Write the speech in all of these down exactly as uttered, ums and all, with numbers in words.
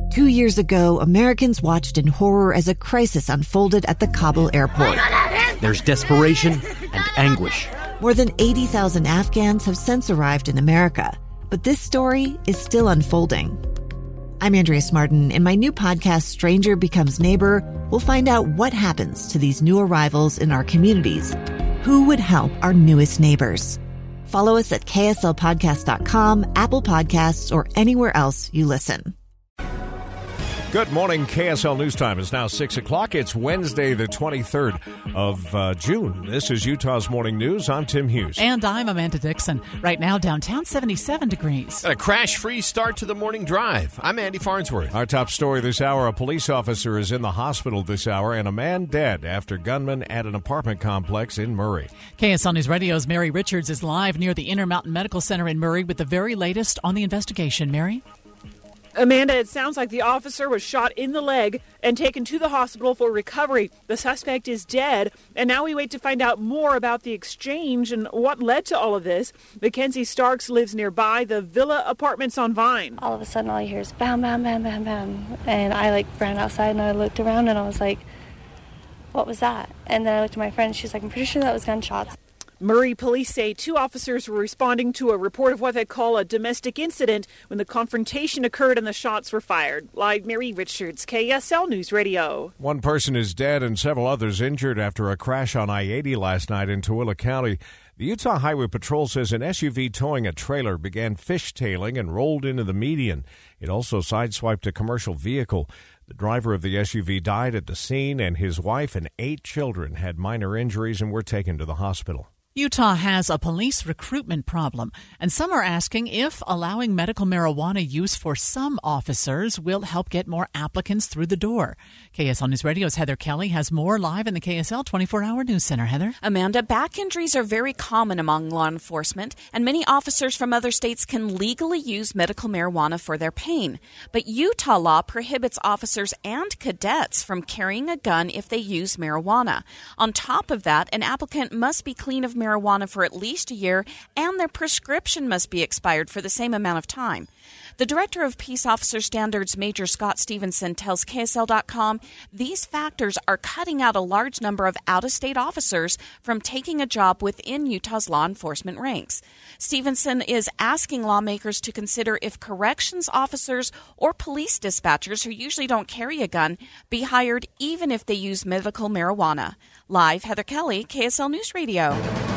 Two years ago, Americans watched in horror as a crisis unfolded at the Kabul airport. There's desperation and anguish. More than eighty thousand Afghans have since arrived in America, but this story is still unfolding. I'm Andrea Martin. In my new podcast, Stranger Becomes Neighbor, we'll find out what happens to these new arrivals in our communities. Who would help our newest neighbors? Follow us at K S L podcast dot com, Apple Podcasts, or anywhere else you listen. Good morning. K S L News Time is now six o'clock. It's Wednesday, the twenty-third of uh, June. This is Utah's Morning News. I'm Tim Hughes. And I'm Amanda Dixon. Right now, downtown, seventy-seven degrees. A crash-free start to the morning drive. I'm Andy Farnsworth. Our top story this hour, a police officer is in the hospital this hour and a man dead after gunmen at an apartment complex in Murray. K S L News Radio's Mary Richards is live near the Intermountain Medical Center in Murray with the very latest on the investigation. Mary? Amanda, it sounds like the officer was shot in the leg and taken to the hospital for recovery. The suspect is dead, and now we wait to find out more about the exchange and what led to all of this. Mackenzie Starks lives nearby the Villa Apartments on Vine. All of a sudden, all you hear is bam, bam, bam, bam, bam. And I, like, ran outside, and I looked around, and I was like, what was that? And then I looked at my friend, and she's like, I'm pretty sure that was gunshots. Murray police say two officers were responding to a report of what they call a domestic incident when the confrontation occurred and the shots were fired. Live, Mary Richards, K S L News Radio. One person is dead and several others injured after a crash on I eighty last night in Tooele County. The Utah Highway Patrol says an S U V towing a trailer began fishtailing and rolled into the median. It also sideswiped a commercial vehicle. The driver of the S U V died at the scene, and his wife and eight children had minor injuries and were taken to the hospital. Utah has a police recruitment problem, and some are asking if allowing medical marijuana use for some officers will help get more applicants through the door. K S L News Radio's Heather Kelly has more live in the K S L twenty-four hour News Center. Heather? Amanda, back injuries are very common among law enforcement, and many officers from other states can legally use medical marijuana for their pain. But Utah law prohibits officers and cadets from carrying a gun if they use marijuana. On top of that, an applicant must be clean of marijuana for at least a year, and their prescription must be expired for the same amount of time. The director of Peace Officer Standards, Major Scott Stevenson, tells K S L dot com these factors are cutting out a large number of out-of-state officers from taking a job within Utah's law enforcement ranks. Stevenson is asking lawmakers to consider if corrections officers or police dispatchers who usually don't carry a gun be hired even if they use medical marijuana. Live, Heather Kelly, K S L News Radio.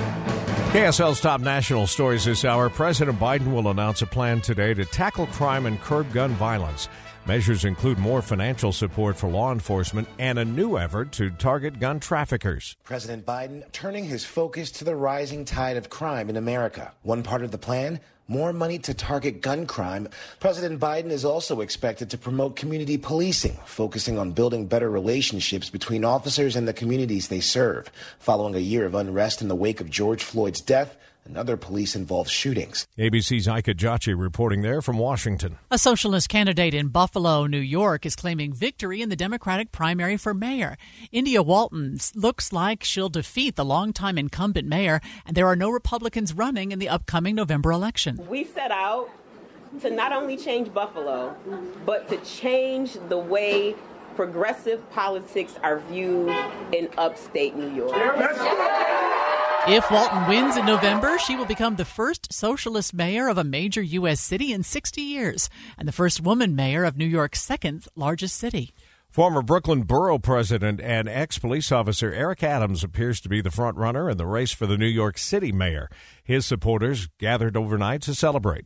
K S L's top national stories this hour. President Biden will announce a plan today to tackle crime and curb gun violence. Measures include more financial support for law enforcement and a new effort to target gun traffickers. President Biden turning his focus to the rising tide of crime in America. One part of the plan, more money to target gun crime. President Biden is also expected to promote community policing, focusing on building better relationships between officers and the communities they serve. Following a year of unrest in the wake of George Floyd's death and other police-involved shootings. A B C's Ika Jachi reporting there from Washington. A socialist candidate in Buffalo, New York, is claiming victory in the Democratic primary for mayor. India Walton looks like she'll defeat the longtime incumbent mayor, and there are no Republicans running in the upcoming November election. We set out to not only change Buffalo, but to change the way progressive politics are viewed in upstate New York. If Walton wins in November, she will become the first socialist mayor of a major U S city in sixty years and the first woman mayor of New York's second largest city. Former Brooklyn Borough President and ex-police officer Eric Adams appears to be the front runner in the race for the New York City mayor. His supporters gathered overnight to celebrate.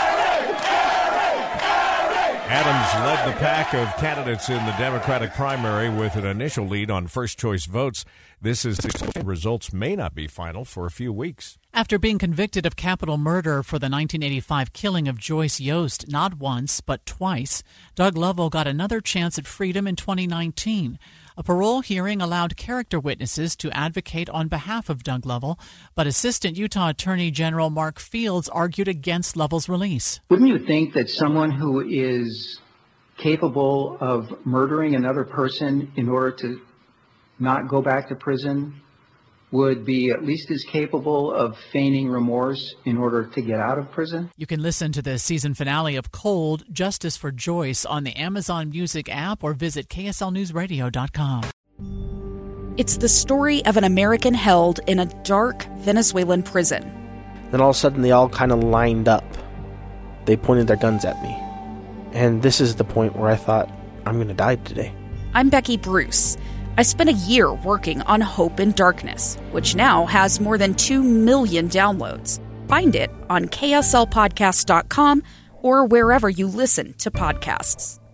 Adams led the pack of candidates in the Democratic primary with an initial lead on first-choice votes. This is results may not be final for a few weeks. After being convicted of capital murder for the nineteen eighty-five killing of Joyce Yost not once but twice, Doug Lovell got another chance at freedom in twenty nineteen. A parole hearing allowed character witnesses to advocate on behalf of Doug Lovell, but Assistant Utah Attorney General Mark Fields argued against Lovell's release. Wouldn't you think that someone who is capable of murdering another person in order to not go back to prison would be at least as capable of feigning remorse in order to get out of prison. You can listen to the season finale of Cold, Justice for Joyce on the Amazon Music app or visit K S L news radio dot com. It's the story of an American held in a dark Venezuelan prison. Then all of a sudden they all kind of lined up. They pointed their guns at me. And this is the point where I thought, I'm going to die today. I'm Becky Bruce. I spent a year working on Hope in Darkness, which now has more than two million downloads. Find it on K S L podcast dot com or wherever you listen to podcasts.